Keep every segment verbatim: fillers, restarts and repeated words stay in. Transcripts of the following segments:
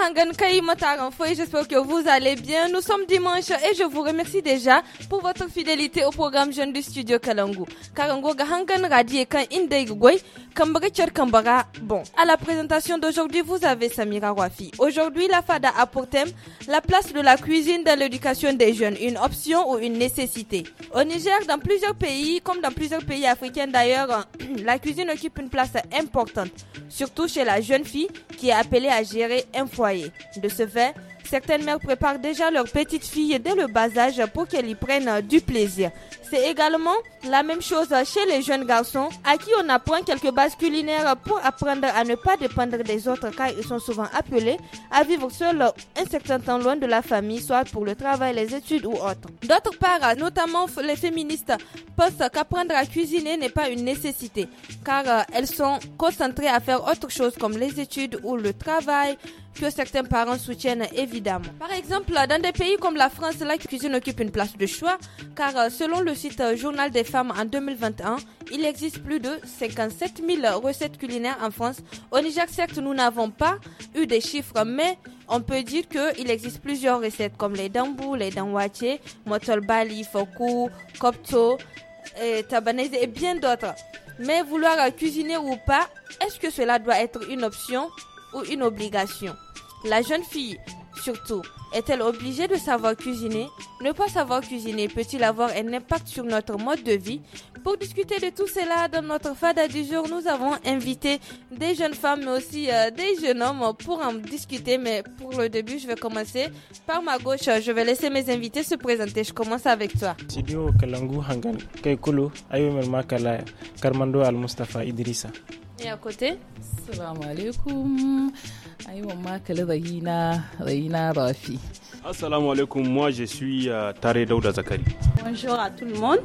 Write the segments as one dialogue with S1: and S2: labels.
S1: hangan kai mataran foi, j'espère que vous allez bien. Nous sommes dimanche et je vous remercie déjà pour votre fidélité au programme Jeune du Studio Kalangu. Karango ga hangan radie kan indai goy, kambara cher kambara. Bon, à la présentation d'aujourd'hui, vous avez Samira Wafi. Aujourd'hui, la Fada a pour thème la place de la cuisine dans l'éducation des jeunes, une option ou une nécessité. Au Niger, dans plusieurs pays, comme dans plusieurs pays africains d'ailleurs, la cuisine occupe une place importante, surtout chez la jeune fille qui est appelée à gérer un foyer. De ce fait, certaines mères préparent déjà leurs petites filles dès le bas âge pour qu'elles y prennent du plaisir. C'est également la même chose chez les jeunes garçons à qui on apprend quelques bases culinaires pour apprendre à ne pas dépendre des autres car ils sont souvent appelés à vivre seuls un certain temps loin de la famille, soit pour le travail, les études ou autre. D'autre part, notamment les féministes pensent qu'apprendre à cuisiner n'est pas une nécessité car elles sont concentrées à faire autre chose comme les études ou le travail que certains parents soutiennent évidemment. Par exemple, dans des pays comme la France, la cuisine occupe une place de choix car selon le site Journal des femmes en deux mille vingt et un, il existe plus de cinquante-sept mille recettes culinaires en France. Au Niger, certes, nous n'avons pas eu des chiffres, mais on peut dire qu'il existe plusieurs recettes comme les dambou, les danwache, motolbali, foku, kopto, et tabanaise et bien d'autres. Mais vouloir cuisiner ou pas, est-ce que cela doit être une option ou une obligation? La jeune fille, surtout, est-elle obligée de savoir cuisiner? Ne pas savoir cuisiner peut-il avoir un impact sur notre mode de vie? Pour discuter de tout cela, dans notre Fada du jour, nous avons invité des jeunes femmes, mais aussi euh, des jeunes hommes pour en discuter. Mais pour le début, je vais commencer par ma gauche. Je vais laisser mes invités se présenter. Je commence avec toi.
S2: Studio Kalangu Hangan Kaikulu Ayomer Makala Karmando Al Mustafa Idrissa.
S1: Et à côté?
S3: Assalamu alaikum. Aïwa Makala Rahina Rahina Rafi.
S4: Assalamu alaikum, moi je suis euh, Tare Daouda Zakari.
S5: Bonjour à tout le monde.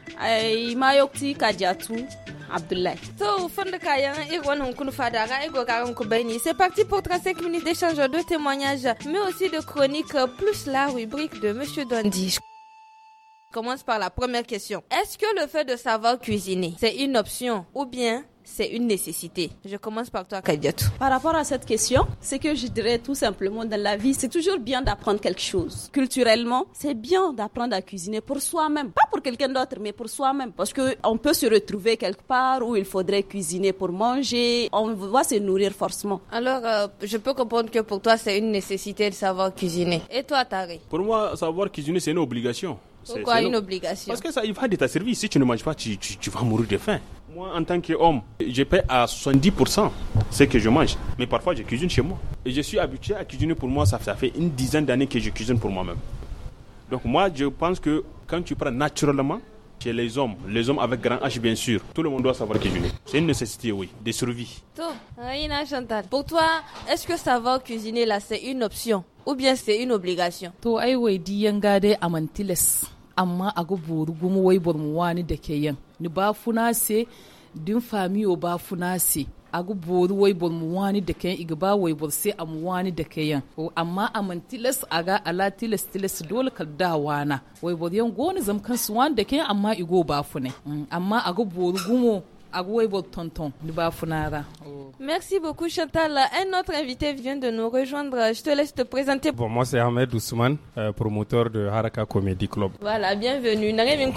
S5: Aïma Yokti Kadiatou Abdoulaye.
S1: So, Fonda Kayan, Irwan Hunkun Fadara, Ego Karan Koubeni. C'est parti pour trente-cinq minutes d'échange de témoignages, mais aussi de chroniques, plus la rubrique de Monsieur Dondi. Je commence par la première question. Est-ce que le fait de savoir cuisiner, c'est une option ou bien c'est une nécessité? Je commence par toi, Kadiatou.
S5: Par rapport à cette question, c'est que je dirais tout simplement dans la vie, c'est toujours bien d'apprendre quelque chose. Culturellement, c'est bien d'apprendre à cuisiner pour soi-même. Pas pour quelqu'un d'autre, mais pour soi-même. Parce qu'on peut se retrouver quelque part où il faudrait cuisiner pour manger. On va se nourrir forcément.
S1: Alors, euh, je peux comprendre que pour toi, c'est une nécessité de savoir cuisiner. Et toi, Tari?
S4: Pour moi, savoir cuisiner, c'est une obligation.
S1: Pourquoi
S4: c'est, c'est
S1: une obligation?
S4: Parce que ça, il va de ta service. Si tu ne manges pas, tu, tu, tu vas mourir de faim. Moi, en tant qu'homme, je paie à soixante-dix pour cent ce que je mange. Mais parfois, je cuisine chez moi. Et je suis habitué à cuisiner pour moi. Ça, ça fait une dizaine d'années que je cuisine pour moi-même. Donc moi, je pense que quand tu prends naturellement, chez les hommes, les hommes avec grand H bien sûr, tout le monde doit savoir cuisiner. C'est une nécessité, oui, de survie.
S1: Toi, Raina Chantal, pour toi, est-ce que savoir cuisiner là, c'est une option ou bien c'est une obligation?
S3: To ai wai diyan gade amantiles. Amma a gubu gumu wai burmu wani da ke yan ni ba funa se din famiyo ba funa se a gubu wai burmu wani da ke iga ba wai bur se am wani da ke yan amma amantiles aga ala tiles tiles dole kal da wana wai bur yan goni zam kan su wani da ke amma igo ba fune amma a gubu gumu a wai bur tonton ni ba funara.
S1: Merci beaucoup Chantal. Un autre invité vient de nous rejoindre. Je te laisse te présenter.
S2: Bon, moi c'est Ahmed Ousmane, euh, promoteur de Haraka Comedy Club.
S1: Voilà, bienvenue.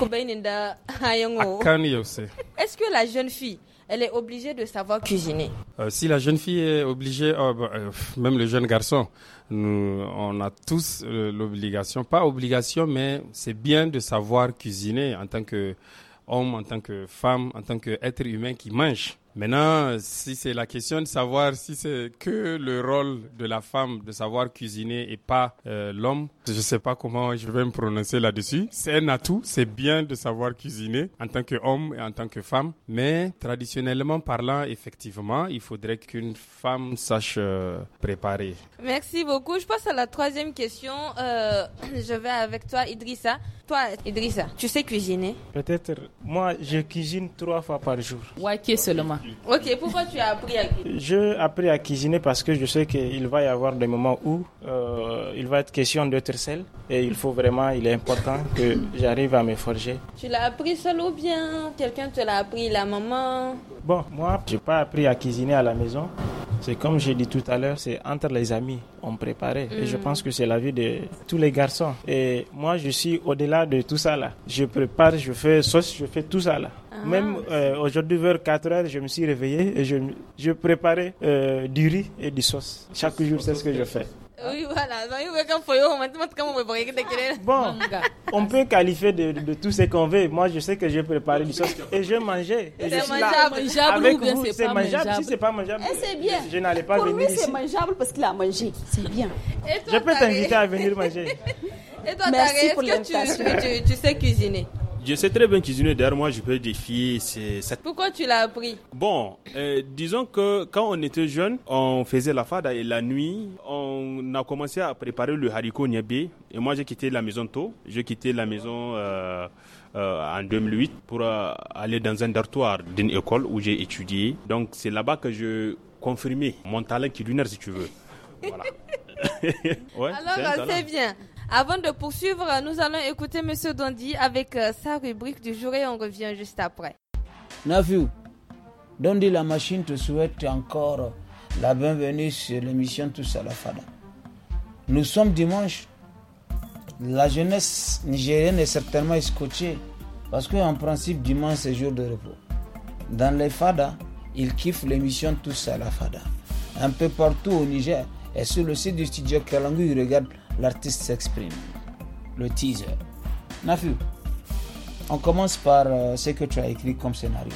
S1: Est-ce que la jeune fille, elle est obligée de savoir cuisiner?
S2: euh, Si la jeune fille est obligée, oh, bah, euh, même le jeune garçon, nous, on a tous euh, l'obligation, pas obligation, mais c'est bien de savoir cuisiner en tant que homme, en tant que femme, en tant qu'être humain qui mange. Maintenant, si c'est la question de savoir si c'est que le rôle de la femme de savoir cuisiner et pas euh, l'homme, je ne sais pas comment je vais me prononcer là-dessus. C'est un atout, c'est bien de savoir cuisiner en tant qu'homme et en tant que femme. Mais traditionnellement parlant, effectivement, il faudrait qu'une femme sache euh, préparer.
S1: Merci beaucoup. Je passe à la troisième question. Euh, je vais avec toi, Idrissa. Toi, Idrissa, tu sais cuisiner?
S2: Peut-être, moi, je cuisine trois fois par jour.
S3: Wake seulement.
S1: Ok, pourquoi tu as appris à cuisiner?
S2: J'ai appris à cuisiner parce que je sais qu'il va y avoir des moments où euh, il va être question d'être seul et il faut vraiment, il est important que j'arrive à me forger.
S1: Tu l'as appris seul ou bien quelqu'un te l'a appris, la maman?
S2: Bon, moi, j'ai pas appris à cuisiner à la maison.
S6: C'est comme j'ai dit tout à l'heure, c'est entre les amis, on préparait. Mm. Et je pense que c'est la vie de tous les garçons. Et moi, je suis au-delà de tout ça là. Je prépare, je fais sauce, je fais tout ça là. Ah. Même euh, aujourd'hui vers quatre heures, je me suis réveillé et je, je préparais euh, du riz et du sauce. Chaque jour, c'est ce que je fais.
S1: Oui, voilà.
S6: Bon, on peut qualifier de, de, de tout ce qu'on veut. Moi, je sais que j'ai préparé du sauce et je mangeais. Et
S1: c'est
S6: je
S1: mangeable.
S6: Là,
S3: mangeable
S6: avec
S3: ou bien
S6: vous,
S3: c'est,
S6: c'est
S3: pas
S6: mangeable.
S3: mangeable.
S6: Si c'est pas mangeable,
S5: et c'est bien.
S6: Je, je n'allais pas
S5: Pour
S6: venir
S5: lui,
S6: ici.
S5: c'est mangeable parce qu'il a mangé. C'est bien.
S6: Toi, je peux t'inviter à venir manger.
S1: Et toi,
S5: Merci
S1: Tarek,
S5: pour
S1: est-ce
S5: l'invitation.
S1: que tu, tu, tu sais cuisiner?
S4: Je sais très bien cuisiner, d'ailleurs moi je peux défier c'est, cette...
S1: Pourquoi tu l'as appris?
S4: Bon, euh, disons que quand on était jeune, on faisait la fada et la nuit, on a commencé à préparer le haricot niébé. Et moi j'ai quitté la maison tôt, j'ai quitté la maison euh, euh, en deux mille huit pour euh, aller dans un dortoir d'une école où j'ai étudié. Donc c'est là-bas que je confirmais mon talent culinaire si tu veux. Voilà. Ouais,
S1: alors c'est, c'est bien. Avant de poursuivre, nous allons écouter Monsieur Dondi avec euh, sa rubrique du jour et on revient juste après.
S7: Nafiu, Dondi la machine te souhaite encore la bienvenue sur l'émission Tous à la Fada. Nous sommes dimanche. La jeunesse nigérienne est certainement scotchée parce qu'en principe, dimanche c'est jour de repos. Dans les Fada, ils kiffent l'émission Tous à la Fada. Un peu partout au Niger et sur le site du studio Kalangu, ils regardent l'artiste s'exprime. Le teaser. Nafiu, on commence par euh, ce que tu as écrit comme scénario.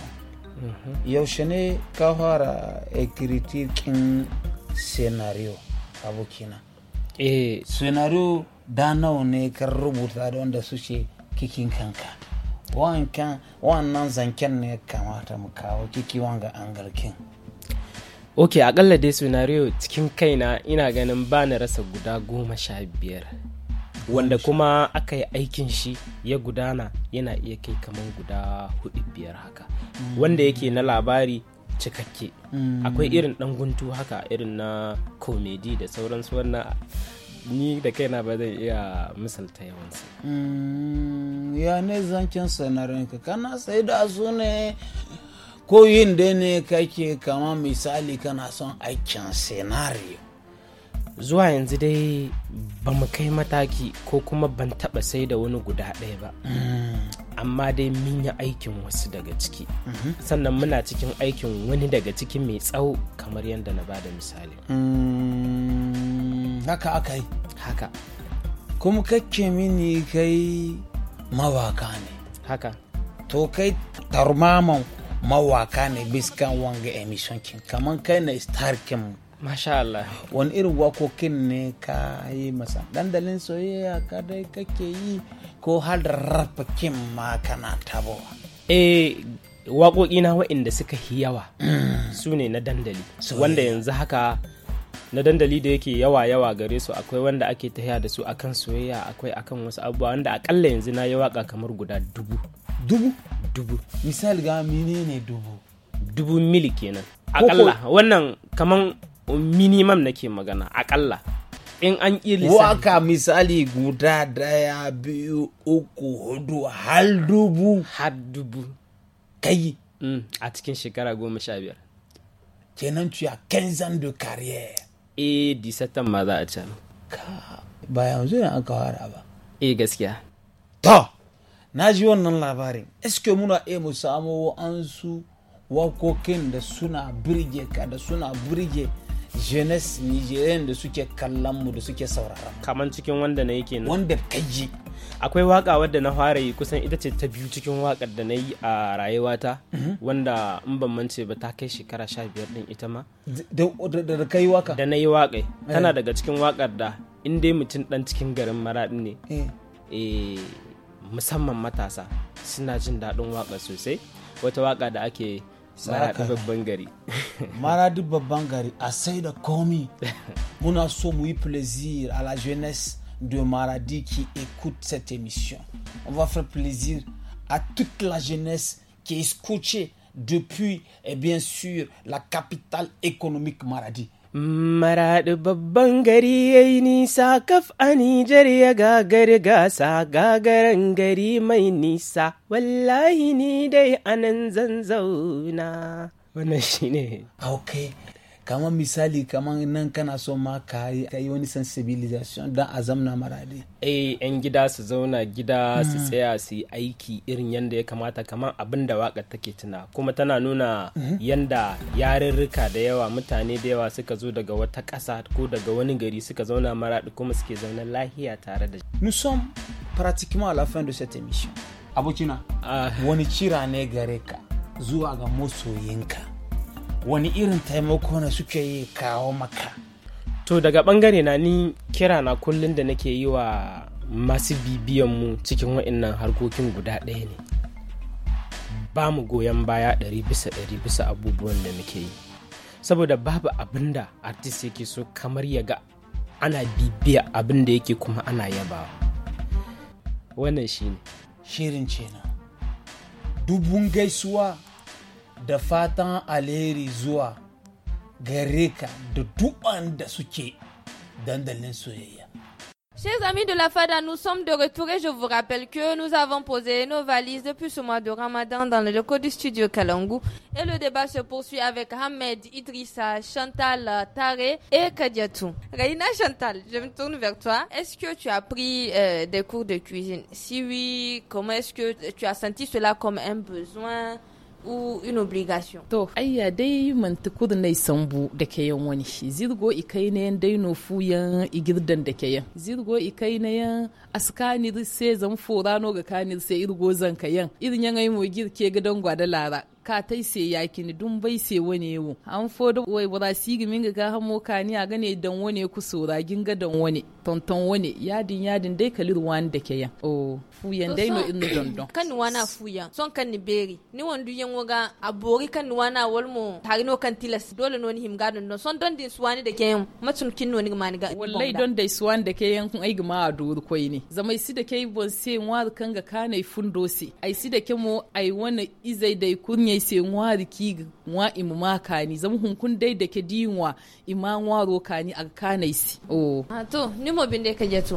S7: Yaushe ka fara écriture kin scénario abokina.
S8: Eh,
S7: Scénario da nawa ne ka rubuta da wanda suke kikin kanka. Wankan wannan zanken ne kamata mu kawo kiki wanga angalkin.
S8: ok, akalla dai scenario cikin kaina ina ganin ba na rasa guda goma sha biyar wanda kuma aka yi aikin shi ya gudana yana iya kai kaman guda hudu biyar haka mm. wanda yake na labari cikakke mm. akwai irin dan guntu haka irin na komedi da sauransu wannan ni da kaina ba zan iya misalta yawansu
S7: mm. ya ne zancen sanarin ka kana sai da su ne ko yin da ne kake kama misali kana son aikin scenario?
S8: Zuwa yanzu dai ba mu kai mataki ko kuma ban taba sai da wani guda ɗaya ba mm. amma dai mun yi aikin wasu daga ciki mm-hmm. sannan muna cikin aikin wani daga ciki mai tsawo kamar yadda na bada misali
S7: mm. haka aka yi
S8: haka
S7: kuma kake mini kai mawaka ne
S8: haka
S7: to kai tarmaman mawaka ne biskan wanga emission kin kaman kai na star kin
S8: masha Allah
S7: wani irin wakokin ne ka yi masa dandalin soyayya ka dai kake yi ko har da rap kin ma kana tabowa
S8: eh waƙoƙi na waɗanda suka yi yawa mm. su ne na dandali so, wanda yeah. yanzu haka na dandali da yake yawa yawa gare su akwai wanda ake tahiya da su akan soyayya akwai akan wasu abubuwa wanda akalla yanzu na yi waka kamar guda dubu
S7: dubu
S8: dubu
S7: misali ga menene dubu
S8: dubu mili kenan akalla wannan kaman minimum nake magana akalla in an yi
S7: waka misali guda daya biyu uku hudu har dubu
S8: har dubu
S7: kai
S8: mm, a cikin shekara goma sha biyar
S7: kenan tu ya quinze ans de carrière
S8: eh disatan ma za a can
S7: ba yanzu ne aka fara ba
S8: eh gaskiya
S7: to na ji wannan labarin eske muna iya mu samu wa'ansu wakokin da suna birge ka da suna birge jeunesse nigerian da suke kallon mu da suke sauraron
S8: kaman cikin wanda na yake nan
S7: wanda kaji
S8: akwai waka wadda na fara yi kusan ita ce ta biyu cikin wakar da na yi a rayuwata mm-hmm. wanda in ban mance ba ta kai shekara sha biyar din ita ma
S7: da kai waka
S8: da na yi waka tana daga cikin wakar da in dai mutum dan cikin garin Maradi ne eh, eh musamman matasa suna jin daɗin waka sosai wata waka da ake Maradi babban gari
S7: Maradi babban gari a sai da komi muna so mu yi plaisir à la jeunesse de Maradi qui écoute cette émission. On va faire plaisir à toute la jeunesse qui est scotchée depuis et bien sûr la capitale économique Maradi.
S8: Maradi babban gari yayi nisa kaf a Nijar ya gagari gasa gagaran gari mai nisa wallahi ni dai anan zan zauna wannan shine.
S7: Okay, kamar misali kamar nan kana so ma ka yi wani sensibilisation dan a zamna maradi
S8: eh yan gida su zauna gida su tsaya su yi aiki irin yanda ya kamata kamar abin da waka take tuna kuma tana nuna yanda yarurruka da yawa mutane da yawa suka zo daga wata ƙasa ko daga wani gari suka zauna maradi kuma suke zauna lahiya tare da
S7: nous sommes pratiquement à la fin de cette émission abokina wani kira ne gare ka zuwa ga masoyinka wani irin taimako na suke yi kawo maka
S8: to daga bangare na ni kira na kullun da nake yi wa masu bibiyan mu cikin wa'annan harkokin guda ɗaya ne ba mu goyon baya ɗari bisa ɗari bisa abubuwan da muke yi saboda babu abinda artist yake so kamar ya ga ana bibiya abin da yake kuma ana yabawa wannan shine
S7: shirin kenan dubun gaisuwa da fatan alheri zuwa gare ka da duk wanda suke dandalin soyayya.
S1: Chers amis de la Fada, nous sommes de retour et je vous rappelle que nous avons posé nos valises depuis ce mois de Ramadan dans le locaux du studio Kalangu et le débat se poursuit avec Ahmed, Idrissa, Chantal, Taré et Kadiatou. Raina Chantal, je me tourne vers toi. Est-ce que tu as pris euh, des cours de cuisine? Si oui, comment est-ce que tu as senti cela comme un besoin ou une obligation?
S3: To ayya dai mantukur nai sambu da ke yan wani zirgo ikai ne dai no fuyan igirdan da ke yan zirgo ikai ne yan askani se zan forano ga kanir se irgo zan kayan irin yan ai mo girke gidan gwada lara ka tai se yaki ni dun bai se wani yewo an fodo wai bura sigi minga ga hamo kani a gane dan wani ku sora ginga dan wani tonton wani yadin yadin dai kalir wani da ke yan o fuyan dai no irin dondon
S1: kan wana fuyan son kan ni beri ni wandu yan waga abori kan wana walmo tarino kan tilas dole no ni himga don son don din suwani da ke yan matun kin no ni ma ni ga
S3: wallahi don dai suwani da ke yan kun ai gama a dur koi ne zamai si da kai bon se war kan ga kanai fundosi ai si da ke mo ai wani izai dai kunya se ngwari ki ngwa imma kani zam hun kun dai da ke dinwa imma ngwaro kani a kanai si oh
S1: ah to ni mo binde ka jeto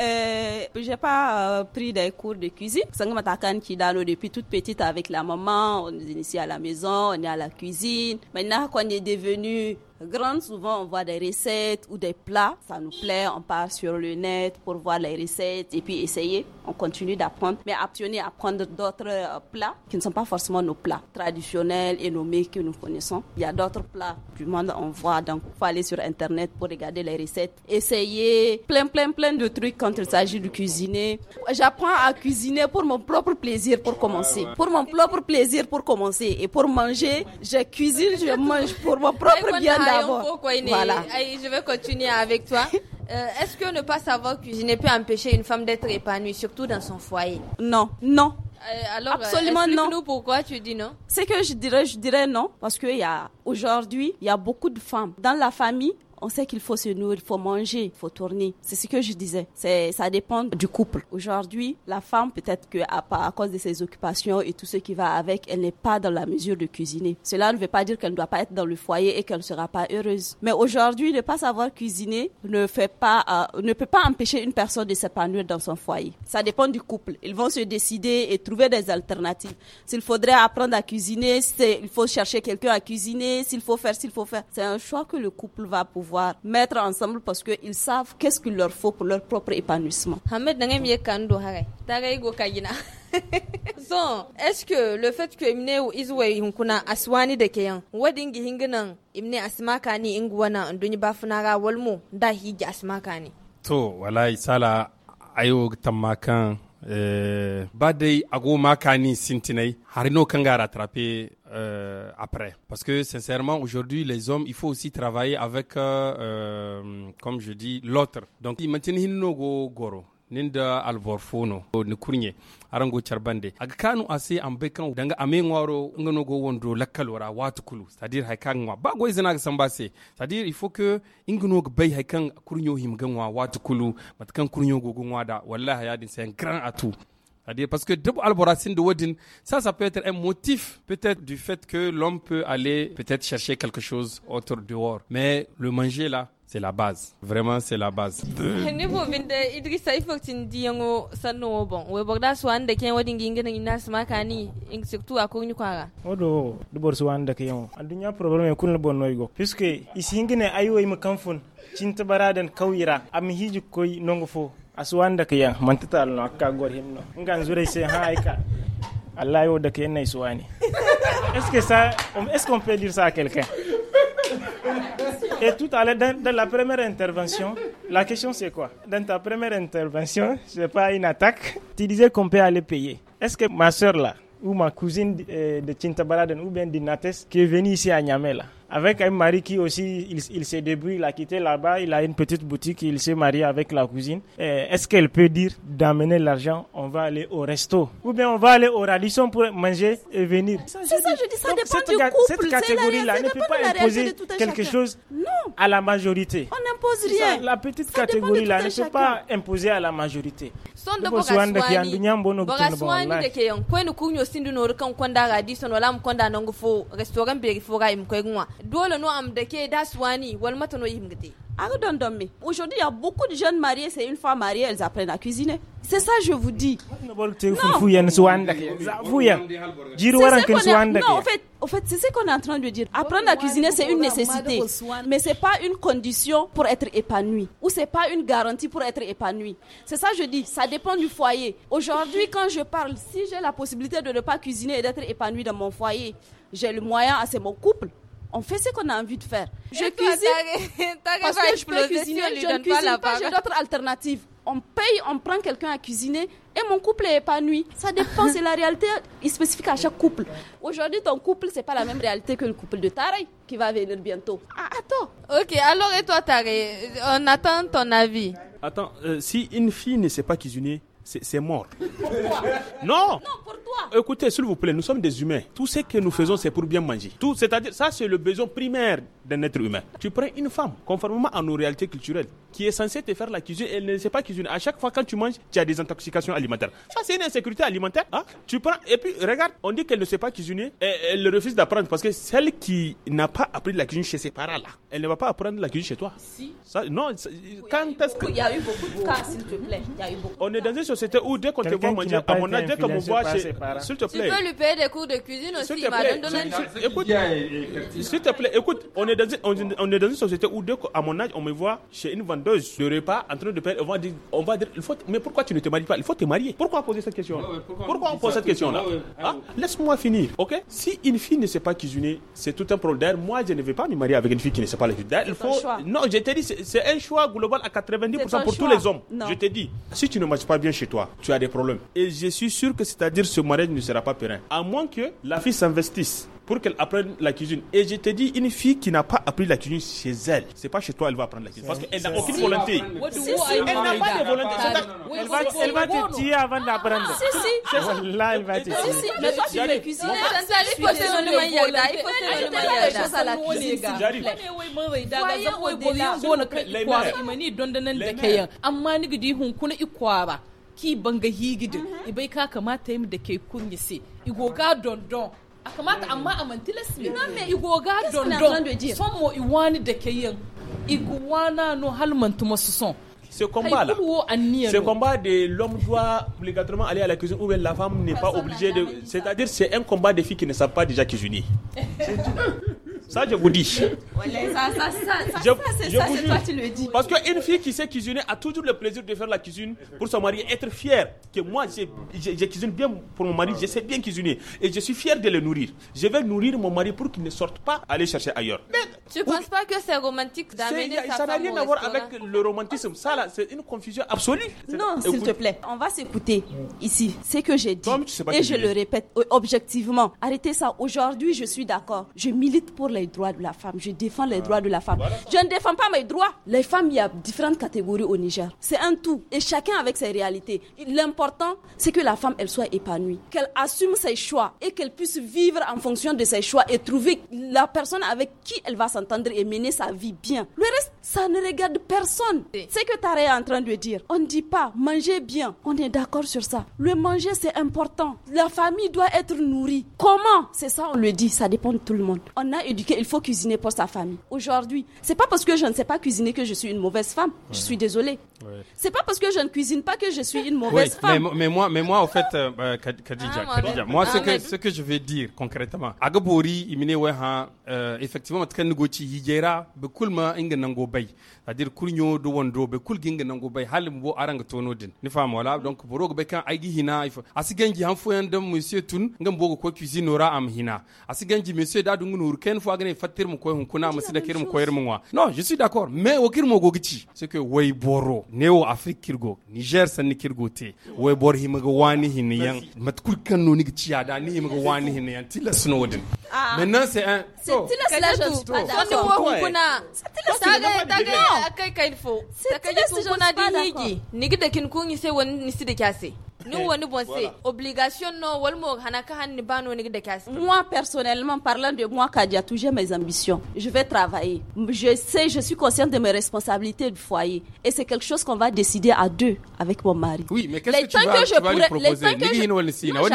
S5: euh j'ai pas euh, pris des cours de cuisine sanga matakan ki dano depuis toute petite avec la maman on est ici à la maison on est à la cuisine maintenant quand on est devenu grande, souvent on voit des recettes ou des plats, ça nous plaît, on part sur le net pour voir les recettes et puis essayer, on continue d'apprendre, mais apprendre à apprendre d'autres euh, plats qui ne sont pas forcément nos plats traditionnels et nommés que nous connaissons. Il y a d'autres plats du monde, on voit, donc il faut aller sur internet pour regarder les recettes, essayer plein plein plein de trucs quand il s'agit de cuisiner. J'apprends à cuisiner pour mon propre plaisir pour commencer, pour mon propre plaisir pour commencer et pour manger, je cuisine, je mange pour mon propre bien.
S1: Voilà. Je vais continuer avec toi. Euh, est-ce que ne pas savoir cuisiner peut empêcher une femme d'être épanouie, surtout dans son foyer?
S5: Non, non.
S1: Euh, alors,
S5: absolument
S1: euh,
S5: non.
S1: Explique-nous pourquoi tu dis non.
S5: C'est que je dirais, je dirais non, parce que il y a aujourd'hui, il y a beaucoup de femmes dans la famille. On sait qu'il faut se nourrir, il faut manger, il faut tourner. C'est ce que je disais. C'est, ça dépend du couple. Aujourd'hui, la femme, peut-être que à, à cause de ses occupations et tout ce qui va avec, elle n'est pas dans la mesure de cuisiner. Cela ne veut pas dire qu'elle ne doit pas être dans le foyer et qu'elle ne sera pas heureuse. Mais aujourd'hui, ne pas savoir cuisiner ne fait pas, euh, ne peut pas empêcher une personne de s'épanouir dans son foyer. Ça dépend du couple. Ils vont se décider et trouver des alternatives. S'il faudrait apprendre à cuisiner, c'est, il faut chercher quelqu'un à cuisiner. S'il faut faire, s'il faut faire. C'est un choix que le couple va pouvoir mettre ensemble parce qu'ils savent qu'est-ce qu'il leur faut pour leur propre épanouissement.
S1: Ahmed, so, est-ce que le fait que imne ou izwe hunkuna aswani da keyan wadingi hinginan imne asmaka ni ingwana ndunyi bafunara walmu da hiji asmaka ni
S2: to wallahi sala ayo tamakan Euh, ba dai ago makani sintinai harino kanga rattraper euh, après parce que sincèrement aujourd'hui les hommes il faut aussi travailler avec euh, euh, comme je dis l'autre donc imantini hinno go goro ninda alvorfono ni kurnye arango charbande aga kanu ase ambe kan danga ame ngwaro ngano go wondo lakalora watu kulu c'est-à-dire hay kan ngwa ba go izana ga sambase c'est-à-dire il faut que ingano go bay hay kan kurnyo him ganwa watu kulu matkan kurnyo go ngwa da wallahi yadin c'est un grand atout C'est-à-dire parce que Debo Alborasin de Wodin, ça, ça peut être un motif, peut-être du fait que l'homme peut aller peut-être chercher quelque chose autre dehors. Mais le manger là, c'est la base. Vraiment, c'est la base.
S1: Niveau vinde Idrissa ifoktin diyango sanno bon. We borda swande ken wadin gingena inas makani surtout à Kogni Kwara.
S6: Odo du bor swande ke yon. Andunya problème kun le bon noygo. Puisque ici ngene ayo im kamfun. Cinta baradan kawira am hiji koy nongo fo. Aswanda ke yan mantatal no akka gor himno. Ngan zure se ha aika. Allah yo de ke nay swani. Est-ce que ça est-ce qu'on peut dire ça à quelqu'un? Et tout à l'heure, dans, dans la première intervention, la question c'est quoi? Dans ta première intervention, c'est pas une attaque. Tu disais qu'on peut aller payer. Est-ce que ma soeur là, ou ma cousine euh, de Tintabaladen, ou bien d'Inates, qui est venue ici à Niamey là, avec un mari qui aussi, il, il s'est débrouillé, il a quitté là-bas, il a une petite boutique, il s'est marié avec la cousine. Euh, est-ce qu'elle peut dire d'amener l'argent, on va aller au resto? Ou bien on va aller au radisson pour manger et venir?
S5: C'est ça, je dis, ça
S6: donc,
S5: dépend
S6: cette,
S5: du couple.
S6: Cette catégorie-là ne peut pas imposer quelque chose
S5: non.
S6: à la majorité.
S5: On n'impose rien.
S6: Ça, la petite catégorie-là ne peut pas imposer à la majorité.
S1: Son de Bogaswani, Bogaswani de Keyon, Kwen Kunyo Sindu no Kan Konda Radisson, Walam Konda Nongofo, restaurant Berifora Mkwengwa. Dole no am deke daswani, Walmatono Imgati.
S5: Aujourd'hui, il y a beaucoup de jeunes mariés, c'est une fois mariées, elles apprennent à cuisiner. C'est ça, je vous dis. Non, c'est ce qu'on est... non en fait, en fait, c'est ce qu'on est en train de dire. Apprendre à cuisiner, c'est une nécessité, mais c'est pas une condition pour être épanoui, ou c'est pas une garantie pour être épanoui. C'est ça, je dis. Ça dépend du foyer. Aujourd'hui, quand je parle, si j'ai la possibilité de ne pas cuisiner et d'être épanoui dans mon foyer, j'ai le moyen, c'est mon couple. On fait ce qu'on a envie de faire. Je et cuisine toi, parce que je peux cuisiner, je ne cuisine pas, j'ai d'autres alternatives. On paye, on prend quelqu'un à cuisiner et mon couple est épanoui. Ça dépend, c'est la réalité spécifique à chaque couple. Aujourd'hui, ton couple, c'est pas la même réalité que le couple de Tarek qui va venir bientôt. Ah, attends.
S1: Ok, alors et toi Tarek, on attend ton avis.
S4: Attends, euh, si une fille ne sait pas cuisiner, c'est, c'est mort. Pourquoi? Non.
S5: Non, pour toi.
S4: Écoutez, s'il vous plaît, nous sommes des humains. Tout ce que nous faisons, c'est pour bien manger. Tout, c'est-à-dire, ça, c'est le besoin primaire d'un être humain. Tu prends une femme, conformément à nos réalités culturelles, qui est censée te faire la cuisine, elle ne sait pas cuisiner. À chaque fois, quand tu manges, tu as des intoxications alimentaires. Ça, c'est une insécurité alimentaire. Hein? Tu prends, et puis, regarde, on dit qu'elle ne sait pas cuisiner, et elle refuse d'apprendre, parce que celle qui n'a pas appris la cuisine chez ses parents, là, elle ne va pas apprendre la cuisine chez toi.
S5: Si.
S4: Ça, non, quand est-ce que...
S5: Il y a eu beaucoup de cas, s'il te plaît. Il y a eu beaucoup.
S4: On est dans une société où dès qu'on te voit manger, à mon âge, dès qu'on me voit chez... S'il te plaît.
S1: Tu peux lui payer des cours de cuisine aussi,
S4: madame. Écoute, s'il te plaît, écoute, on est dans une, on est dans une société où dès qu'à mon âge, on me voit chez une vendeuse de repas en train de payer, on va dire, on va dire il faut, mais pourquoi tu ne te maries pas? Il faut te marier. Pourquoi poser cette question? Ouais, pourquoi, pourquoi on pose cette question-là? Ouais, ah, laisse-moi finir, ok? Si une fille ne sait pas cuisiner, c'est tout un problème. D'ailleurs, moi, je ne vais pas me marier avec une fille qui ne sait pas la cuisiner. Il faut... Non, je te dis, c'est, c'est un choix global à quatre-vingt-dix pour cent pour tous les hommes. Non. Je te dis, si tu ne manges pas bien chez toi, tu as des problèmes. Et je suis sûr que c'est-à-dire ce mariage ne sera pas périn. À moins que la fille s'investisse pour qu'elle apprenne la cuisine. Et je te dis, une fille qui n'a pas appris la cuisine chez elle, c'est pas chez toi elle va apprendre la cuisine. Parce qu'elle n'a aucune si. volonté. Si, si, elle n'a pas de volonté.
S6: Elle va, elle va te tuer avant d'apprendre.
S5: Si, si.
S6: Là, elle va te tuer.
S5: Si, si. Mais toi, tu peux cuisiner. Il faut te donner le volant. Il faut te donner les choses à la cuisine.
S3: J'arrive. Ki banga higide ibai ka kamata yi da ke kunyise igoga dondon a kamata amma a mantilas ne igoga dondon son mo iwani da ke yin iguwana no halmantu masu son.
S4: Ce combat-là, ce combat de l'homme doit obligatoirement aller à la cuisine ou bien la femme n'est pas obligée de... C'est-à-dire c'est un combat de filles qui ne savent pas déjà cuisiner. Ça, je vous dis.
S5: Ouais, ça, ça, ça, ça, je, ça, c'est, ça, c'est toi, tu le dis.
S4: Parce qu'une fille qui sait cuisiner a toujours le plaisir de faire la cuisine pour son mari, être fière que moi, j'ai, j'ai, je cuisine bien pour mon mari, je sais bien cuisiner. Et je suis fier de le nourrir. Je vais nourrir mon mari pour qu'il ne sorte pas aller chercher ailleurs. Mais,
S1: tu ne penses pas que c'est romantique d'amener sa
S4: Ça n'a
S1: femme
S4: rien à voir avec le romantisme. Ça, là, c'est une confusion absolue.
S5: Non, s'il te plaît, on va s'écouter ici. C'est que j'ai dit. Et je le répète objectivement. Arrêtez ça. Aujourd'hui, je suis d'accord. Je milite pour les droits de la femme. Je défends les droits de la femme. Voilà. Je ne défends pas mes droits. Les femmes, il y a différentes catégories au Niger. C'est un tout. Et chacun avec ses réalités. L'important, c'est que la femme, elle soit épanouie. Qu'elle assume ses choix et qu'elle puisse vivre en fonction de ses choix et trouver la personne avec qui elle va s'entendre et mener sa vie bien. Le reste, Ça ne regarde personne. C'est que Tara est en train de dire. On ne dit pas manger bien. On est d'accord sur ça. Le manger, c'est important. La famille doit être nourrie. Comment? C'est ça, on le dit. Ça dépend de tout le monde. On a éduqué, il faut cuisiner pour sa famille. Aujourd'hui, c'est pas parce que je ne sais pas cuisiner que je suis une mauvaise femme. Ouais. Je suis désolée. Ouais. C'est pas parce que je ne cuisine pas que je suis une mauvaise
S2: oui,
S5: femme.
S2: Mais, mais moi, mais moi, au fait, euh, Khadija, ah, Khadija, moi, ah, ce que, ce que je veux dire concrètement, Agabori, imine weha, euh, effectivement, tkan ngochi hijera, bekulma inga nango bay. C'est-à-dire kunyo do wondo be kul ginga nango bay halim bo aranga tono din. Ni fam wala donc borog be kan aigi hina ifo. Asiganji han fo yandam monsieur tun ngam bogo ko cuisine ora am hina. Asiganji monsieur da dungu nur ken fo agane fatir mu ko hun kuna masida kirim ko yermu wa. Non, je suis d'accord, mais o kirmo gogici, c'est que way boro neo Afrique kirgo, Niger san kirgo te. Way bor himaga wani hiniyan mat kul kan no nigi ada ni himaga wani hiniyan tila snowden. Maintenant c'est un
S5: c'est tila là je suis pas d'accord. C'est tila
S1: akai kai fo akai tu kuna dinigi nigi da kin kun sai wani nisi da kyase ni wani bon c'est obligation no walmo hanaka hanni bano nigi da kyase.
S5: Moi personnellement parlant de moi Kadia, j'ai mes ambitions. Je vais travailler. Je sais, je suis consciente de mes responsabilités du foyer et c'est quelque chose qu'on va décider à deux avec mon mari.
S2: Oui, mais qu'est-ce que tu vas,
S5: que
S2: tu vas lui proposer?
S5: Le temps que je, non,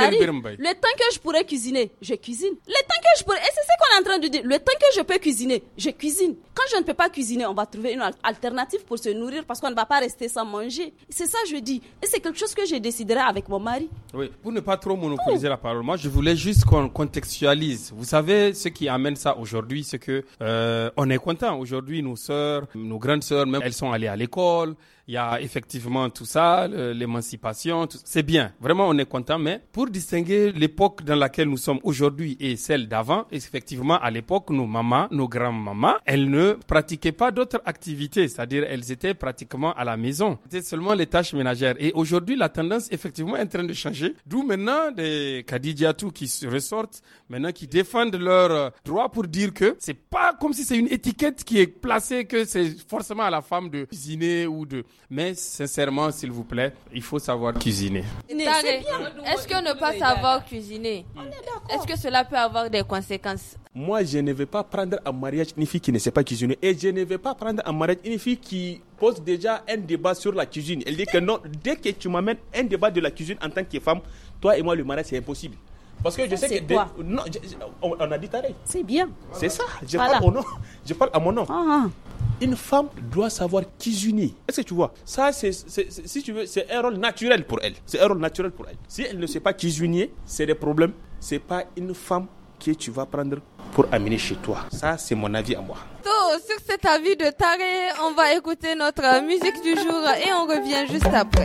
S5: le temps que je pourrais cuisiner, je cuisine. Le temps que je pourrais, et c'est ce qu'on est en train de dire. Le temps que je peux cuisiner, je cuisine. Quand je ne peux pas cuisiner, on va trouver une alternative pour se nourrir parce qu'on ne va pas rester sans manger. C'est ça je dis. Et c'est quelque chose que je déciderai avec mon mari.
S2: Oui, pour ne pas trop monopoliser oh. la parole, moi je voulais juste qu'on contextualise. Vous savez, ce qui amène ça aujourd'hui, c'est que euh, on est content. Aujourd'hui, nos sœurs, nos grandes sœurs, même elles sont allées à l'école. Il y a effectivement tout ça, l'émancipation, tout... c'est bien. Vraiment, on est content. Mais pour distinguer l'époque dans laquelle nous sommes aujourd'hui et celle d'avant, effectivement, à l'époque, nos mamans, nos grands-mamans, elles ne pratiquaient pas d'autres activités. C'est-à-dire, elles étaient pratiquement à la maison. C'était seulement les tâches ménagères. Et aujourd'hui, la tendance, effectivement, est en train de changer. D'où maintenant des Khadijatou qui se ressortent, maintenant qui défendent leurs droits pour dire que c'est pas comme si c'est une étiquette qui est placée, que c'est forcément à la femme de cuisiner ou de... Mais sincèrement, s'il vous plaît, il faut savoir cuisiner.
S1: Est-ce que ne pas savoir cuisiner, est-ce que cela peut avoir des conséquences?
S4: Moi, je ne vais pas prendre en mariage une fille qui ne sait pas cuisiner. Et je ne vais pas prendre en mariage une fille qui pose déjà un débat sur la cuisine. Elle dit que non, dès que tu m'amènes un débat de la cuisine en tant que femme, toi et moi, le mariage, c'est impossible. Parce que je sais que...
S5: Quoi?
S4: De, non, je, on, on a dit pareil.
S5: C'est bien.
S4: C'est ça. Je, voilà. parle au nom. Je parle à mon nom.
S5: Ah.
S4: Une femme doit savoir cuisiner. Est-ce que tu vois? Ça, c'est, c'est, c'est, si tu veux, c'est un rôle naturel pour elle. C'est un rôle naturel pour elle. Si elle ne sait pas cuisiner, c'est des problèmes. C'est pas une femme que tu vas prendre pour amener chez toi. Ça, c'est mon avis à moi.
S1: So, sur cet avis de Taré, on va écouter notre musique du jour et on revient juste après.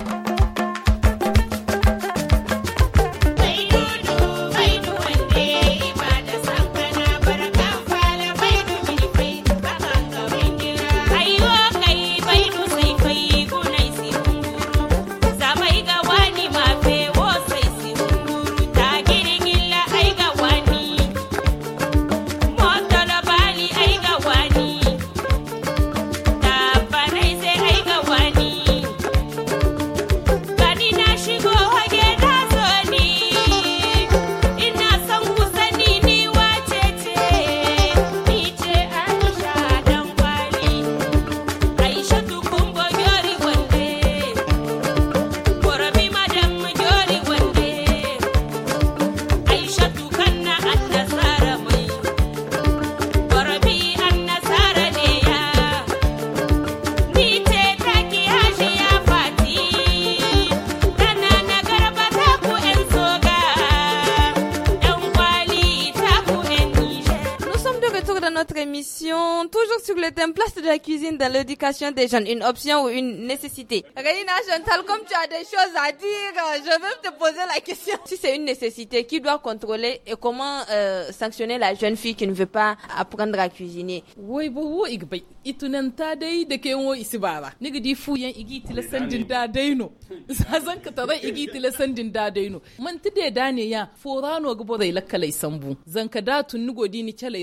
S1: Émission, toujours sur le thème place de la cuisine dans l'éducation des jeunes, une option ou une nécessité. Reina Chantal, comme tu as des choses à dire, je veux te poser la question. Si c'est une nécessité, qui doit contrôler et comment euh, sanctionner la jeune fille qui ne veut pas apprendre à cuisiner?
S3: Oui, bon, oui, igbe. Itunanta dai da ke wo isibaba. Niga di fuyan igi tilasan din da daino. Sazan ka tare igi tilasan din da daino. Man tide da ne ya forano go bore lakkale sambu. Zanka da tun nugo di ni chale raron go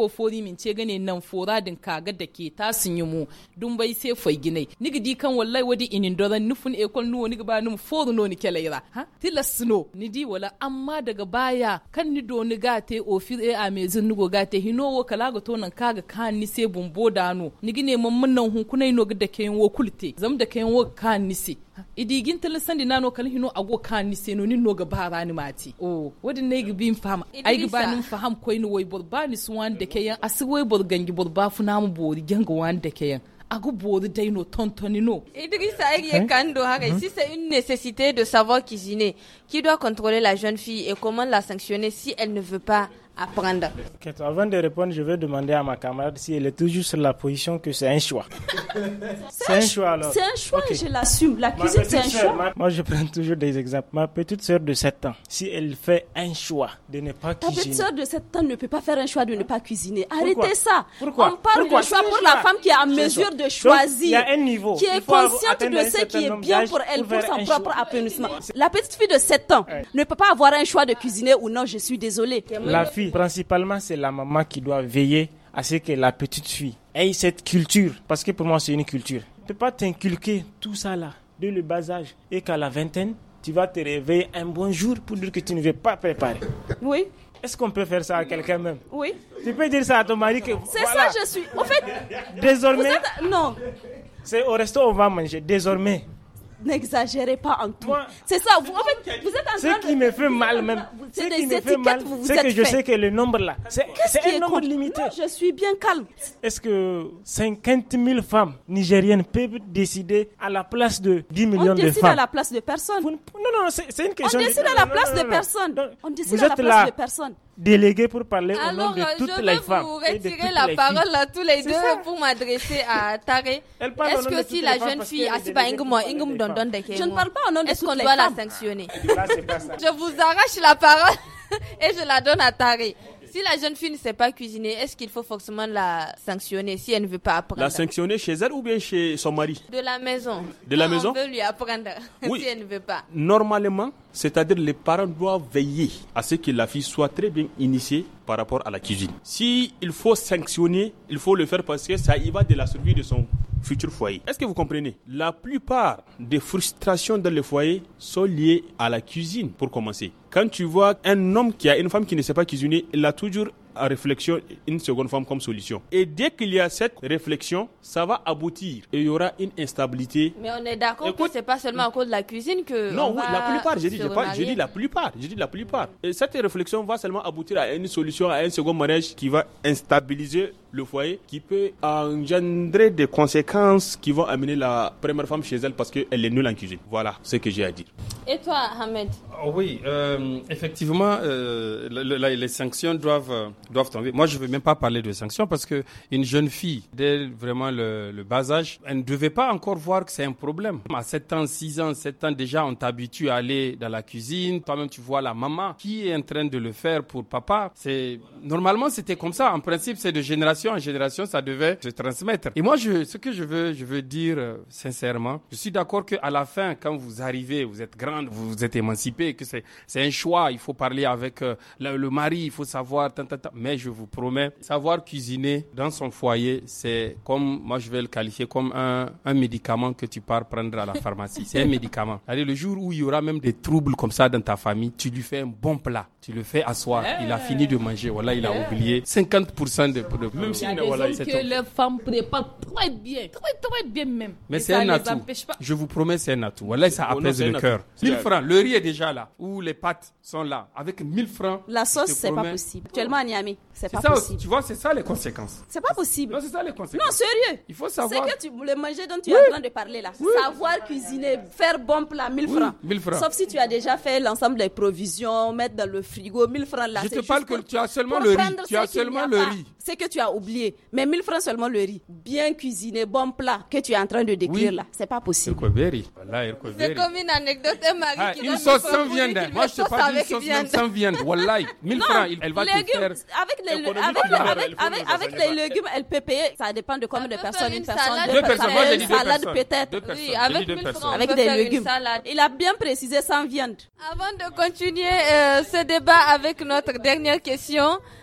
S3: go fori min ce gane nan fora din kaga da ke ta sun yi mu dun bai sai foi ginai nigi di kan wallahi wadi inin doran nufun e kon nuwo nigi ba num foru no ni kelaira ha tilas no ni di wala amma daga baya kan ni do ni gate ofir e a mezin ni go gate hinowo kala ga to nan kaga kan ni sai bumbo dano nigi ne mun nan hun kunai no ga da ke wo kulte zam da ke wo kan ni sai idigin talisan di nano kal hino ago kan ni sai no ni no ga bara ni mati o wadi ne gi bin fama ai ga ba nin faham koi ni woy bor ba ni suwan da ke yan asi woy bor gangi bor ba funa mu bori ganga wan da ke yan ago bori dai no tontoni no
S1: Idrissa Aïe Kando Hare, si c'est une nécessité de savoir cuisiner, qui doit contrôler la jeune fille et comment la sanctionner si elle ne veut pas apprendre?
S6: Okay, avant de répondre, je vais demander à ma camarade si elle est toujours sur la position que c'est un choix. C'est un choix alors.
S5: C'est un choix
S6: Okay.
S5: et je l'assume. La
S6: Ma
S5: cuisine, c'est un
S6: petite sœur,
S5: choix.
S6: ma- moi, je prends toujours des exemples. Ma petite sœur de sept ans, si elle fait un choix de ne pas
S5: Ta
S6: cuisiner.
S5: petite sœur de sept ans ne peut pas faire un choix de ne pas cuisiner.
S6: Pourquoi?
S5: Arrêtez ça.
S6: Pourquoi?
S5: On parle
S6: Pourquoi?
S5: de choix
S6: C'est
S5: pour
S6: un
S5: la
S6: choix.
S5: femme qui est en
S6: C'est un
S5: mesure
S6: choix.
S5: de
S6: Donc,
S5: choisir.
S6: il y a un niveau.
S5: Qui
S6: Il
S5: est
S6: faut avoir-
S5: consciente
S6: atteindre
S5: de
S6: un
S5: ce
S6: certain
S5: qui est
S6: nombre
S5: bien
S6: d'âges
S5: pour elle, pour
S6: faire
S5: son
S6: un
S5: propre
S6: choix.
S5: épanouissement. La petite fille de sept ans
S6: Ouais.
S5: ne peut pas avoir un choix de cuisiner ou non, je suis désolée.
S6: La fille, principalement, c'est la maman qui doit veiller à ce que la petite fille ait cette culture. Parce que pour moi, c'est une culture. Tu ne peux pas t'inculquer tout ça là, dès le bas âge, et qu'à la vingtaine, tu vas te réveiller un bon jour pour dire que tu ne veux pas préparer.
S5: Oui,
S6: Est-ce qu'on peut faire ça à quelqu'un même?
S5: oui.
S6: Tu peux dire ça à ton mari que
S5: C'est
S6: voilà,
S5: ça, je suis. En fait, vous
S6: désormais,
S5: êtes. Non.
S6: c'est au resto on va manger. Désormais,
S5: N'exagérez pas en tout.
S6: Moi-
S5: C'est ça. Vous, en fait, vous êtes en train
S6: ce qui
S5: de-
S6: me fait mal même,
S5: C'est
S6: ce
S5: des
S6: qui me fait
S5: étiquettes,
S6: mal,
S5: vous vous
S6: c'est que
S5: êtes
S6: je
S5: fait.
S6: sais que le nombre là, c'est
S5: Qu'est-ce
S6: c'est
S5: qui
S6: un
S5: est
S6: nombre
S5: contre-
S6: limité.
S5: Non, je suis bien calme.
S6: Est-ce que cinquante mille femmes nigériennes peuvent décider à la place de dix millions
S5: On
S6: de
S5: décide
S6: femmes?
S5: à la place de personne.
S6: Vous ne- Non, non, c'est c'est une
S5: On
S6: question.
S5: décide
S6: non,
S5: à la
S6: non,
S5: place
S6: non,
S5: de
S6: non,
S5: personne.
S6: non.
S5: On décide
S6: Vous
S5: à la
S6: êtes
S5: place
S6: là,
S5: de personne.
S6: délégué pour parler au nom
S1: Alors,
S6: de
S1: euh,
S6: toutes
S1: je
S6: les
S1: vais
S6: femmes.
S1: vous
S6: et de
S1: retirer
S6: toutes
S1: la
S6: les
S1: parole
S6: filles.
S1: à tous les
S6: C'est
S1: deux
S6: ça.
S1: pour m'adresser à Taré.
S6: Elle parle au
S1: Est-ce
S6: nom de
S1: que
S6: toutes
S1: si
S6: les
S1: la
S6: femmes
S1: jeune
S6: parce
S1: fille,
S6: qu'elle est
S1: Asiba
S6: déléguée pour
S1: Inguma,
S6: parler
S1: Ingum
S6: des
S1: Dondon
S6: femmes.
S1: de
S5: Je ne parle pas au nom de
S1: est-ce
S5: toutes
S1: qu'on
S5: les
S1: doit la
S5: femmes.
S1: sanctionner?
S6: Là, c'est pas ça.
S1: Je vous arrache la parole et je la donne à Taré. Si la jeune fille ne sait pas cuisiner, est-ce qu'il faut forcément la sanctionner si elle ne veut pas apprendre?
S4: La sanctionner chez elle ou bien chez son mari?
S1: De la maison.
S4: De la
S1: Non,
S4: maison?
S1: On veut lui apprendre
S4: Oui.
S1: si elle ne veut pas.
S4: Normalement, c'est-à-dire les parents doivent veiller à ce que la fille soit très bien initiée par rapport à la cuisine. Si il faut sanctionner, il faut le faire parce que ça y va de la survie de son futur foyer. Est-ce que vous comprenez? La plupart des frustrations dans le foyer sont liées à la cuisine, pour commencer. Quand tu vois un homme qui a une femme qui ne sait pas cuisiner, il a toujours à réflexion une seconde femme comme solution. Et dès qu'il y a cette réflexion, ça va aboutir et il y aura une instabilité.
S1: Mais on est d'accord que
S4: Écoute-
S1: c'est pas seulement à cause de la cuisine que.
S4: Non,
S1: on
S4: oui,
S1: va
S4: la plupart, j'ai dit,
S1: se
S4: j'ai pas- j'ai
S1: remarier.
S4: dit la plupart, j'ai dit la plupart. Et cette réflexion va seulement aboutir à une solution, à un second mariage qui va instabiliser le foyer, qui peut engendrer des conséquences qui vont amener la première femme chez elle parce qu'elle est nulle en cuisine. Voilà ce que j'ai à dire.
S1: Et toi, Ahmed?
S2: Oh oui, euh, effectivement, euh, le- le- les sanctions doivent euh, doivent tomber. Moi, je ne veux même pas parler de sanctions parce que une jeune fille, dès vraiment le, le bas âge, elle ne devait pas encore voir que c'est un problème. À sept ans, six ans, sept ans déjà, on t'habitue à aller dans la cuisine. Toi-même, tu vois la maman qui est en train de le faire pour papa. C'est normalement c'était comme ça. En principe, c'est de génération en génération, ça devait se transmettre. Et moi, je, ce que je veux, je veux dire euh, sincèrement, je suis d'accord que à la fin, quand vous arrivez, vous êtes grande, vous vous êtes émancipée, que c'est c'est un choix. Il faut parler avec euh, le, le mari, il faut savoir. Tant, tant, tant. Mais je vous promets, savoir cuisiner dans son foyer, c'est comme moi je vais le qualifier comme un un médicament que tu pars prendre à la pharmacie. C'est un médicament. Allez, le jour où il y aura même des troubles comme ça dans ta famille, tu lui fais un bon plat, tu le fais asseoir. Il a fini de manger, voilà, il a oublié cinquante pour cent de, de
S4: Même
S3: Il
S4: si
S3: y a
S4: ne-
S3: des
S4: voilà,
S3: hommes
S4: c'est
S3: que
S4: tout.
S3: les femmes préparent très bien, très très bien même.
S2: Mais
S3: Et
S2: c'est
S3: ça
S2: un
S3: les
S2: atout.
S3: empêche pas.
S2: Je vous promets, c'est un atout. Voilà, ça
S4: Oh non,
S2: apaise
S4: c'est un
S2: le
S4: atout.
S2: cœur.
S4: C'est
S2: mille
S4: un-
S2: francs, le riz est déjà là. Ou les pâtes sont là. Avec mille francs.
S5: La sauce,
S2: je te
S5: c'est pas
S2: promets.
S5: possible. Actuellement à Niamey, c'est
S2: C'est
S5: pas
S2: ça,
S5: possible.
S2: tu vois, c'est ça les conséquences.
S5: C'est pas possible.
S2: Non, c'est ça les conséquences.
S5: Non, sérieux.
S2: Il faut
S5: C'est
S2: savoir.
S5: que tu, le manger dont tu es en train de parler là. Savoir cuisiner, faire bon plat, mille
S2: Oui,
S5: francs.
S2: mille francs.
S5: Sauf si tu as déjà fait l'ensemble des provisions, mettre dans le frigo, mille francs là.
S2: Je
S5: c'est
S2: te parle
S5: juste
S2: que
S5: pour-
S2: tu as seulement
S5: pour
S2: le riz.
S5: prendre
S2: Tu
S5: ce
S2: as
S5: qu'il n'y
S2: seulement
S5: a
S2: le
S5: pas.
S2: riz.
S5: C'est que tu as oublié. Mais mille francs seulement le riz. Bien cuisiné, bon plat que tu es en train de décrire
S2: Oui.
S5: là. C'est pas possible.
S2: Irkoberi. Voilà,
S1: C'est
S2: Irkoberi.
S1: comme une anecdote, un mari
S2: Ah,
S1: qui
S2: une
S1: donne
S2: sauce
S1: mille
S2: sans
S1: francs pour
S2: viande.
S1: lui
S2: hein.
S1: qu'il
S2: Moi,
S1: met
S2: je te
S1: sauce
S2: parle d'une
S1: avec
S2: sauce
S1: viande.
S2: même sans viande. Wallahi. mille
S5: Non,
S2: francs, il- elle va te
S5: légumes,
S2: faire.
S5: avec les,
S4: Économique,
S5: avec,
S4: il faut
S5: avec,
S4: le faire,
S5: avec,
S4: il faut
S5: avec
S4: le
S5: les
S4: faire.
S5: légumes, elle peut payer. Ça dépend de combien de
S1: peut
S5: personnes.
S1: faire
S5: Une
S1: une
S5: personne,
S1: salade.
S5: deux
S2: Deux personnes. Moi, j'ai
S5: une
S2: dit deux
S5: salade
S2: personnes.
S5: peut-être.
S2: Deux personnes.
S1: Oui,
S2: J'ai
S1: avec
S2: dit deux
S1: mille
S2: personnes.
S1: francs, on
S5: Avec
S1: peut
S5: des
S1: faire une
S5: légumes.
S1: salade.
S5: Il a bien précisé sans viande.
S1: Avant de continuer euh, ce débat avec notre dernière question,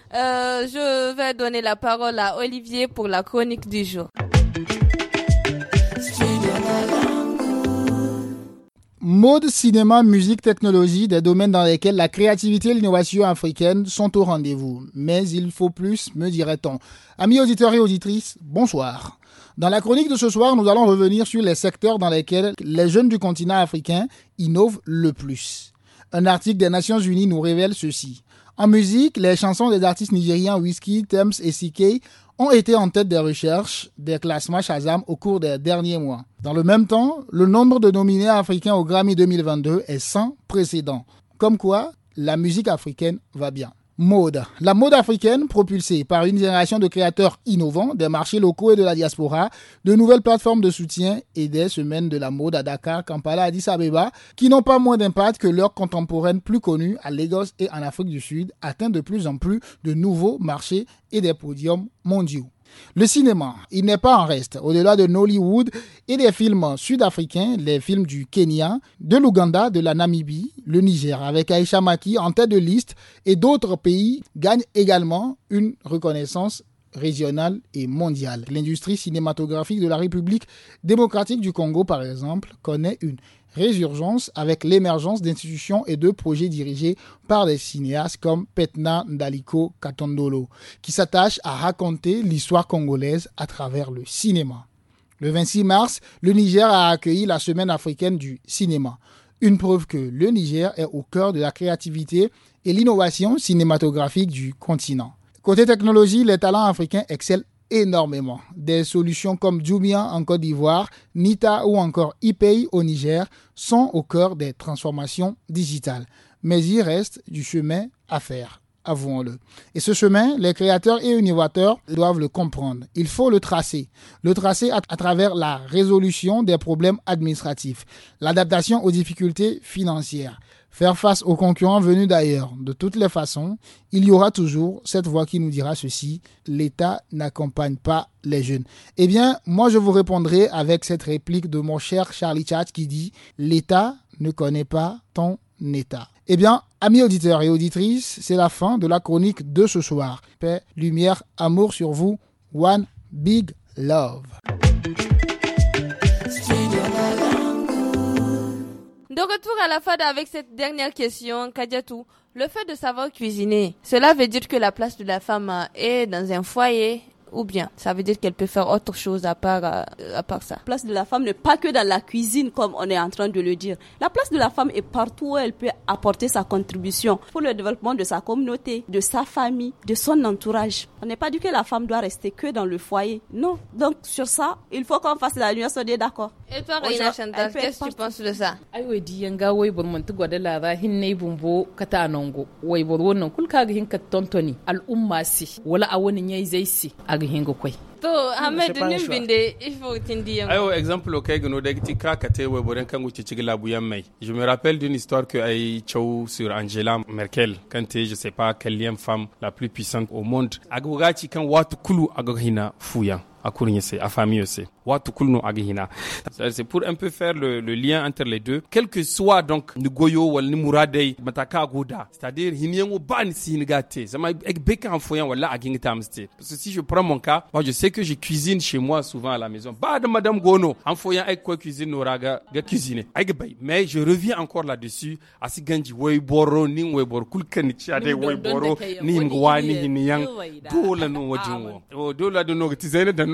S1: Euh, je vais donner la parole à Olivier pour la chronique du jour.
S9: Mode, cinéma, musique, technologie, des domaines dans lesquels la créativité et l'innovation africaine sont au rendez-vous. Mais il faut plus, me dirait-on. Amis auditeurs et auditrices, bonsoir. Dans la chronique de ce soir, nous allons revenir sur les secteurs dans lesquels les jeunes du continent africain innovent le plus. Un article des Nations Unies nous révèle ceci. En musique, les chansons des artistes nigériens Wizkid, Tems et C K ont été en tête des recherches des classements Shazam au cours des derniers mois. Dans le même temps, le nombre de nominés africains au Grammy deux mille vingt-deux est sans précédent. Comme quoi, la musique africaine va bien. Mode. La mode africaine, propulsée par une génération de créateurs innovants, des marchés locaux et de la diaspora, de nouvelles plateformes de soutien et des semaines de la mode à Dakar, Kampala, Addis Abeba, qui n'ont pas moins d'impact que leurs contemporaines plus connues à Lagos et en Afrique du Sud, atteignent de plus en plus de nouveaux marchés et des podiums mondiaux. Le cinéma, il n'est pas en reste. Au-delà de Nollywood et des films sud-africains, les films du Kenya, de l'Ouganda, de la Namibie, le Niger, avec Aïcha Maki en tête de liste, et d'autres pays gagnent également une reconnaissance régionale et mondiale. L'industrie cinématographique de la République démocratique du Congo, par exemple, connaît une résurgence avec l'émergence d'institutions et de projets dirigés par des cinéastes comme Petna Ndaliko Katondolo, qui s'attachent à raconter l'histoire congolaise à travers le cinéma. Le vingt-six mars, le Niger a accueilli la Semaine africaine du cinéma. Une preuve que le Niger est au cœur de la créativité et l'innovation cinématographique du continent. Côté technologie, les talents africains excellent énormément. Des solutions comme Jumia en Côte d'Ivoire, Nita ou encore ePay au Niger sont au cœur des transformations digitales. Mais il reste du chemin à faire, avouons-le. Et ce chemin, les créateurs et innovateurs doivent le comprendre. Il faut le tracer. Le tracer à, à travers la résolution des problèmes administratifs, l'adaptation aux difficultés financières. Faire face aux concurrents venus d'ailleurs. De toutes les façons, il y aura toujours cette voix qui nous dira ceci: l'État n'accompagne pas les jeunes. Eh bien, moi je vous répondrai avec cette réplique de mon cher Charlie Chat qui dit: l'État ne connaît pas ton État. Eh bien, amis auditeurs et auditrices, c'est la fin de la chronique de ce soir. Paix, lumière, amour sur vous. One big love.
S1: De retour à la fada avec cette dernière question, Kadiatou. Le fait de savoir cuisiner, cela veut dire que la place de la femme est dans un foyer, ou bien ça veut dire qu'elle peut faire autre chose à part, euh, à part ça?
S5: La place de la femme n'est pas que dans la cuisine comme on est en train de le dire. La place de la femme est partout où elle peut apporter sa contribution pour le développement de sa communauté, de sa famille, de son entourage. On n'est pas dit que la femme doit rester que dans le foyer. Non. Donc sur ça, il faut qu'on fasse la nuance, on est d'accord.
S1: Et toi, Reina Chantal, qu'est-ce que tu penses de ça?
S3: Ay di yanga way bor man tugwa da lara hinne bumbo kata nongo way bor wonnon kul kaga hin kat tontoni al umma si wala awoni nyai zaisi aga hingo koy
S1: to Ahmed Nimbinde il faut tindi yango
S2: ayo exemple okay gno da ti ka kate way boren kangu ci cigla bu yammay. Je me rappelle d'une histoire que ay chow sur Angela Merkel quand je sais pas quelle femme la plus puissante au monde aga ci kan watu kulu aga hina fuya a Kourniese, à famille aussi. C'est pour un peu faire le, le lien entre les deux. Quel que soit donc Ngoyo ou Nimuradei, Mataka Goda, c'est-à-dire Hinyango Ban Singate, ça m'a beka en foyant wala Agintamste. Parce que si je prends mon cas, moi je sais que je cuisine chez moi souvent à la maison. Bah de Madame Gono, en foyant avec quoi cuisine Noraga, ga cuisiner. Mais je reviens encore là-dessus. Asi Ganji Weiboro, Ning Weiboro, Kulkan Chade Weiboro, Nimgwani Hinyang, Dola no Wajungo. Oh, Dola de Nogtizene de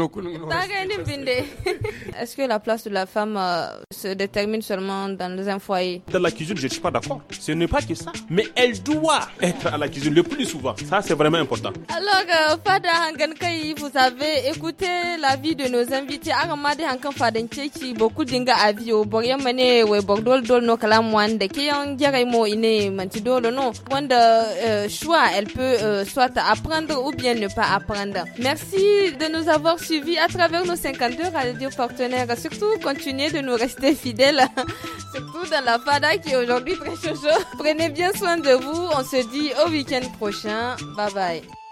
S1: Est-ce que la place de la femme euh, se détermine seulement dans un foyer?
S4: Dans la cuisine, je ne suis pas d'accord. Ce n'est pas que ça. Mais elle doit être à la cuisine le plus souvent. Ça, c'est vraiment important.
S1: Alors, euh, Fada Hangankai, vous avez écouté l'avis de nos invités. Aramade Hankan Fadencheki, beaucoup d'inga avis au Boryamane, ou Bordol Dol no Kalamwan, de Kiyan Yaremo Ine, Mantidolo, non. Wanda choix, elle peut euh, soit apprendre ou bien ne pas apprendre. Merci de nous avoir suivis à travers nos cinquante-deux radios partenaires. Surtout, continuez de nous rester fidèles, surtout dans la Fada qui est aujourd'hui très chaud. Prenez bien soin de vous. On se dit au week-end prochain. Bye bye.